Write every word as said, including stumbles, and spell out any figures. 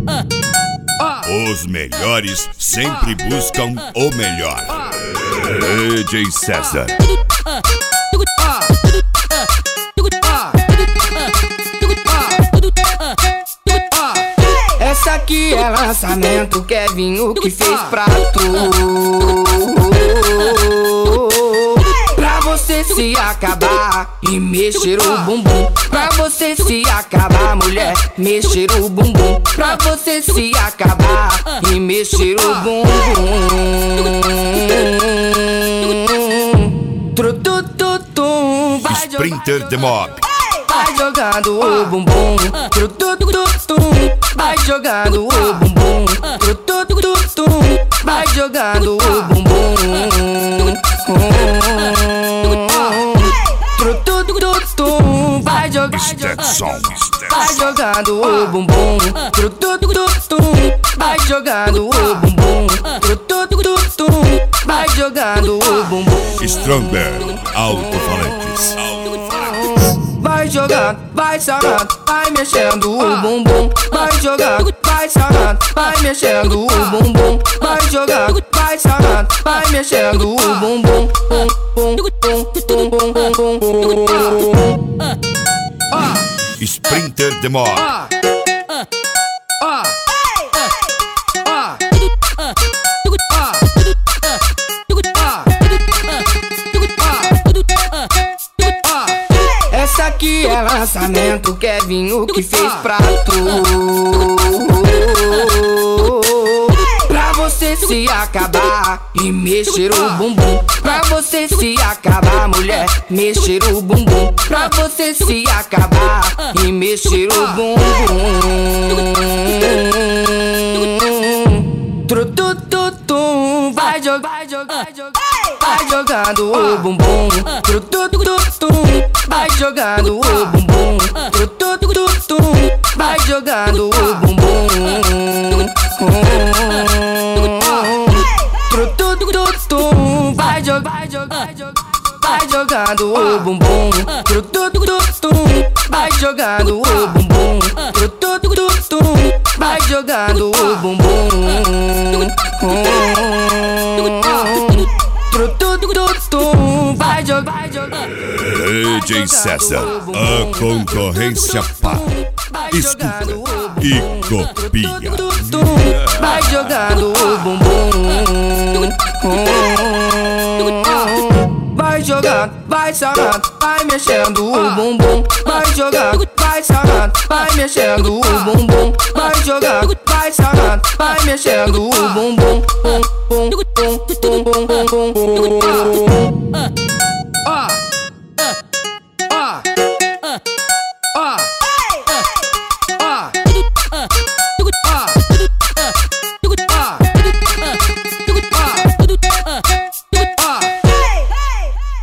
Os melhores sempre buscam o melhor. D J César. Essa aqui é lançamento, Kevinho que fez pra tu. Pra você se acabar e mexer o bumbum. Pra você se acabar, mulher, mexer o bumbum. Pra você se acabar e mexer o bumbum. Trutututum, vai Sprinter The Mob. vai jogando o bumbum. Trutututum, vai jogando o bumbum. Trutututum, vai jogando o bumbum. Trutututum, vai jogando, vai jogando o bumbum. Trutututum, vai jogando o bumbum. Trutututum, vai jogando o bumbum. Stronger Alto-Falantes. Vai jogando, vai sarrando, vai mexendo o bumbum. Vai jogando, vai sarrando, vai mexendo o bumbum. Vai jogando, vai sarrando, vai mexendo o bumbum. Sprinter The Mob. Essa aqui é lançamento, Kevinho que fez pra tu. Pra você se acabar e mexer o bumbum. Pra você se acabar, mulher, mexer o bumbum. Pra você se acabar e mexer o bumbum. Trutututum, vai jogar, vai jogar, vai jogando o bumbum. Trutututum, vai jogando o bumbum. Trutututum, vai jogando o bumbum. Trutututum, vai jogar, vai jogando o bumbum. Trutututum, vai jogando o bumbum. Trutututum, vai jogando o bumbum. Trutututum, vai jogar, D J César, a concorrência para. Escuta e copia. Vai jogando o bumbum. Vai jogando, vai sarrando, vai mexendo o bumbum. Vai jogando, vai sarrando, vai mexendo o bumbum. Vai jogando, vai sarrando, vai mexendo o bumbum.